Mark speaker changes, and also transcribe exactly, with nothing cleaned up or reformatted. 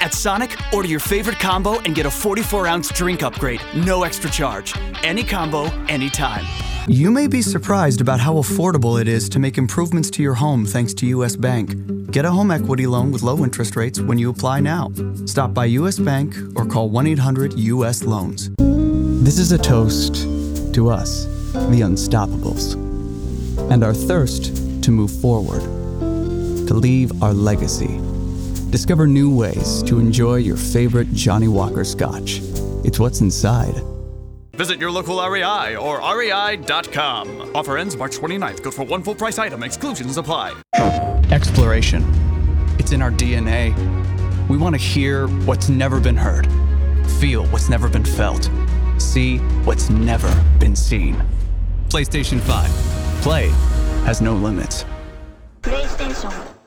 Speaker 1: At Sonic, order your favorite combo and get a forty-four ounce drink upgrade, no extra charge. Any combo, anytime.
Speaker 2: You may be surprised about how affordable it is to make improvements to your home thanks to U S Bank. Get a home equity loan with low interest rates when you apply now. Stop by U S Bank or call one eight hundred U S loans. This is a toast to us, the Unstoppables, and our thirst to move forward, to leave our legacy. Discover new ways to enjoy your favorite Johnnie Walker Scotch. It's what's inside.
Speaker 1: Visit your local R E I or R E I dot com. Offer ends March twenty-ninth. Good for one full price item. Exclusions apply.
Speaker 2: Exploration. It's in our D N A. We want to hear what's never been heard, feel what's never been felt, see what's never been seen. PlayStation five. Play has no limits.
Speaker 3: PlayStation